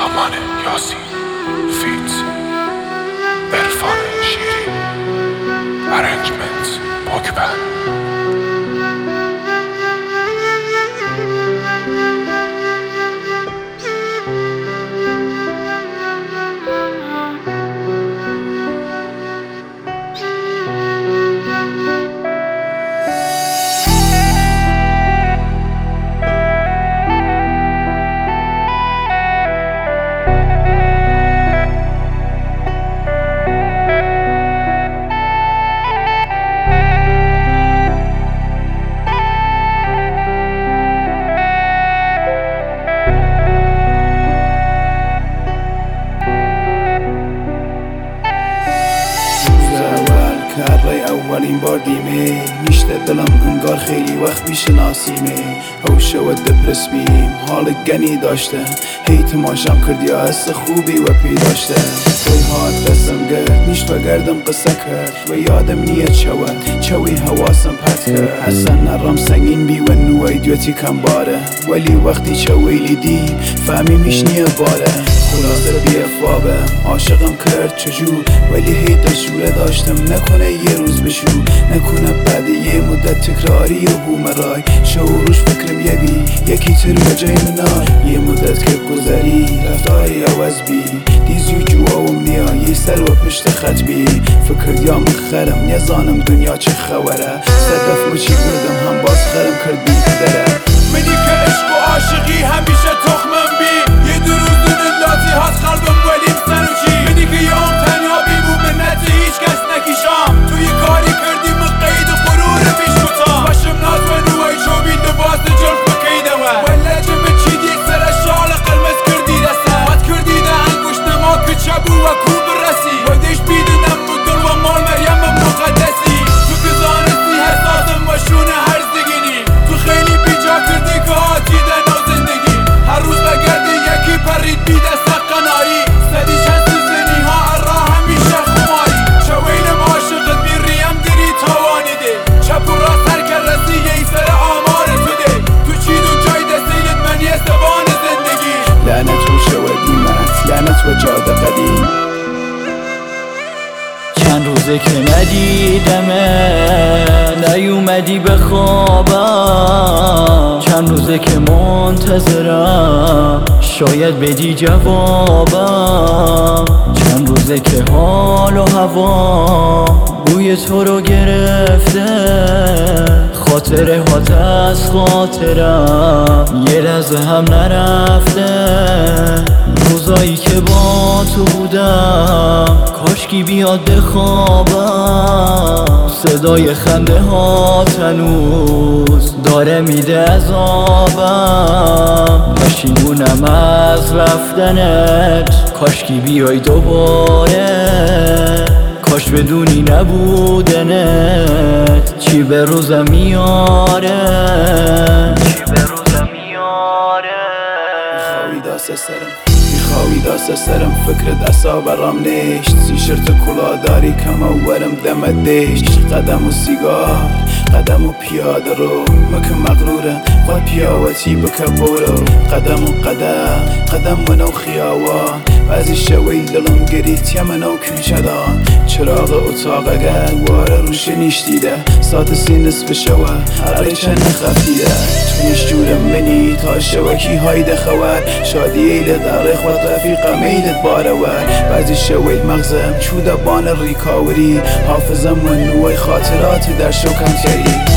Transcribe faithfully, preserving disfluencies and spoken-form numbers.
سامان یاسین فیت عرفان شیری ارنجمنت پاکبند. اولین بار دیمه میشته دلم انگار خیلی وقت میشناسیمه. هوشه و دپرس بیم حال گنی داشتم، هی تماشام کردی حس خوبی و پی داشتم. توی هات دستم گرد نیشت و گردم قصه کرد و یادم نیت شود چوی حواسم پرت کرد. حسن نرم سنگین بی و نوی دویتی کم باره، ولی وقتی چویلی دی فهمی میش نیه باره. خلاصه بی افوابه عاشقم کرد چجور، ولی هی دشوره داشتم نکنه یه روز بشو، نکنه بعد یه مدت تکراری و بومرای شعوروش فکرم یه بی یکی تر به جای منای. یه مدت که گذری رفتاری عوض بی دیزیو جوام نیا یه سر و پشت خط بی فکر دیام خرم نزانم دنیا چه خوره. صدف مچی بردم هم باز خرم کرد بی قدره. منی که عشق و عاشقی همیشه تخمم بی یه دروز دلاتی هست قلبم ولیم سنوچی. منی که یام تنها بی بو منت هیچ کس نکیشام، توی کاری کردی من قید غرور بیش کتا باشم ناز و نوی چوبین دباز جلف بکیده و ولی جمع چیدی سر شال قلمز کردی دسته بات کردی ده انگوش نما که چبو و کوب رسی و دیش بیدنم مدل و مال مریم مقدسی. تو که زانستی حساسم و شونه هرز دگینی، تو خیلی بیجا کردی که آتی دنو زندگی. هر روز بگردی یکی پرید بیده سقنایی سدی چند سزنی ها ارا همیشه خماری. چوینم عاشقت میریم دری توانی ده چپ و راست هر که رسی یه سر آمار تو ده. تو چید و جای دستیلت من یه سبان زندگی. لعنت و شودیمت لعنت و جاده قدیم. چند روزه که ندیدمه نیومدی به خوابم، چند روزه که منتظرم شاید بدی جوابم. چند روزه که حال و هوا بوی تو رو گرفته، خاطره هات از خاطرم یه لحظه هم نرفته. روزایی که با تو بودم کاشکی بیاد بخوابم، صدای خنده ها هنوز داره میده عذابم. پشیمونم از رفتنت کاشکی بیای دوباره، کاش بدونی نبودنت چی به روزم میاره، چی به روزم میاره. میخوایی دست سرم میخوایی دست سرم فکرت اصا برام نیشت. سی شرط کلا داری کم اولم دم دیشت. قدم و سیگار قدم و پیاده رو مکه مغرورم و پیاوتی بکه برو. قدم و قدم قدم منو خیاوان بعضی شوی دلم گریت منو کوچدان. چراغ اتاق اگر واره روش نیشتیده ساعت سی نصف شوه هر چند خفیده. تو نیش جورم منی تا شوکی هایده خور شادی ایلت داره خود رفیقم ایلت بارور. بعضی شوی مغزم چوده بان ریکاوری حافظم و نوی خاطرات در شوکم تری.